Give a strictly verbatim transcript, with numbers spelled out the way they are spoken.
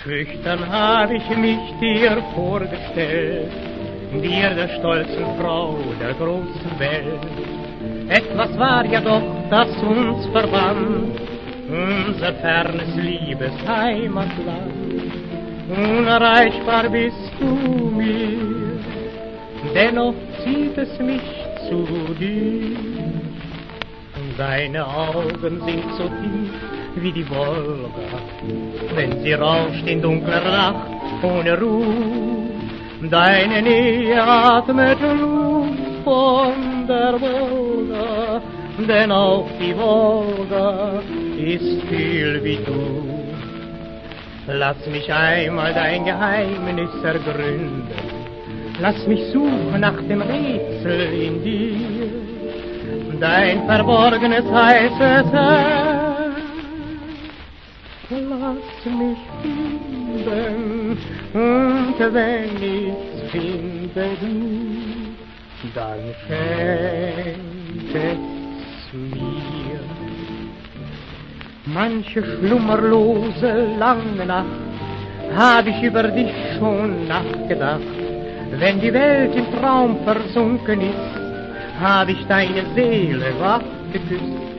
Schüchtern hab ich mich dir vorgestellt, dir der stolzen Frau der großen Welt. Etwas war ja doch, das uns verband, unser fernes Liebesheimatland. Unerreichbar bist du mir, dennoch zieht es mich zu dir. Deine Augen sind so tief wie die Wolga, wenn sie rauscht in dunkler Nacht ohne Ruhe. Deine Nähe atmet Luft von der Wolga, denn auch die Wolga ist viel wie du. Lass mich einmal dein Geheimnis ergründen, lass mich suchen nach dem Rätsel in dir, dein verborgenes heißes Herz. Lass mich finden, und wenn ich's finde du, dann schenk es mir. Manche schlummerlose lange Nacht hab ich über dich schon nachgedacht. Wenn die Welt im Traum versunken ist, hab ich deine Seele wach geküsst.